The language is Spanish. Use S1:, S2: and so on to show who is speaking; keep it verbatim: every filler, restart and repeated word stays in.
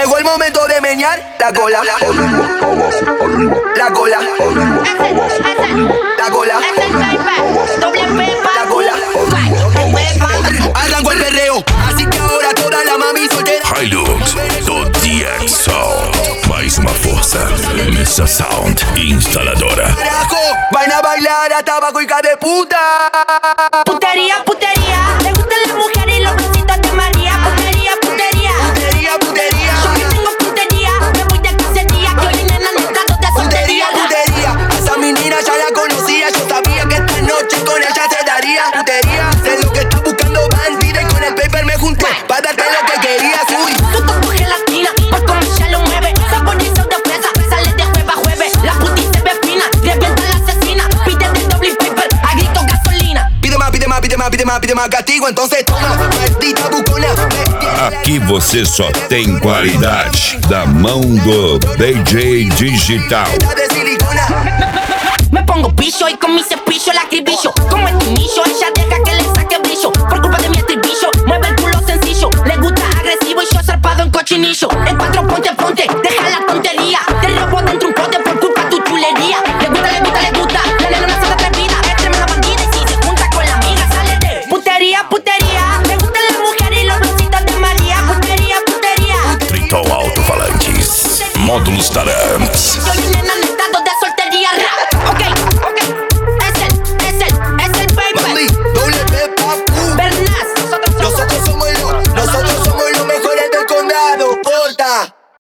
S1: Llegó el momento de meñar la cola.
S2: Arriba, abajo, arriba.
S1: La cola.
S2: Arriba, abajo, arriba.
S1: La cola.
S3: Doble pepa.
S1: La cola. Arrancó el perreo, así que ahora toda la mami soltera.
S4: Hilux do D X Sound. Mais uma força nessa sound instaladora.
S1: Carajo, van a bailar hasta abajo, hija de puta.
S3: Putería, putería. Le gustan las mujeres y los besitos de María. Putería, putería.
S1: Putería, putería.
S3: Yo que tengo putería. Me voy de cacería. Que hoy nena no está de soltería.
S1: Putería, putería. A esa menina ya la conocía. Yo sabía que esta noche con ella se daría. Putería, sé lo que está buscando bandida. Y con el paper me junté para darte lo que querías. Uy,
S3: Tú tocas gelatina, por como ella lo mueve. Saborizo de fresa, sale de jueves a jueves. La puti se ve fina, revienta la asesina. Pide de doble paper, a grito gasolina.
S1: pide más, pide más, pide más, pide más, pide más castigo. Entonces toma, maldita bucona.
S4: Aqui você só tem qualidade da mão do D J Digital.
S1: De silicona.
S3: Me pongo picho y con mi cepillo la acribillo. Como el nicho, ella deja que le saque brillo. Por culpa de mi estribillo, mueve el culo sencillo. Le gusta agresivo y yo zarpado en cochinillo. En cuatro ponte, ponte, deja la tontería. Te robo dentro un pote por culpa de tu chulería. Le gusta, le gusta, le gusta, la nena no se atrevida. Es tremenda bandida y si se junta con la amiga sale de putería, putería. Le gustan las mujeres y los besitos de María. Putería, putería.
S4: Triton Alto-Falantes. Módulos Taran.